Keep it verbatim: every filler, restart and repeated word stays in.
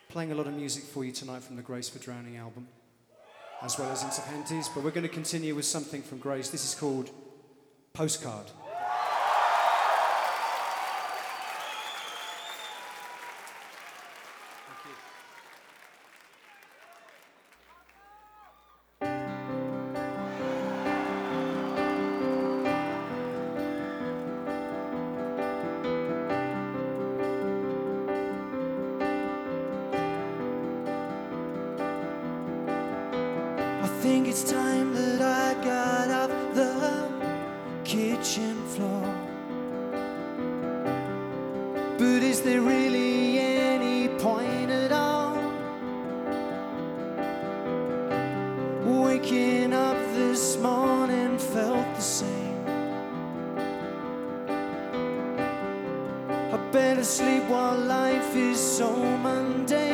playing a lot of music for you tonight from the Grace for Drowning album, as well as Interpenties, but we're going to continue with something from Grace. This is called Postcard. I think it's time that I got off the kitchen floor. But is there really any point at all? Waking up this morning felt the same. I better sleep while life is so mundane.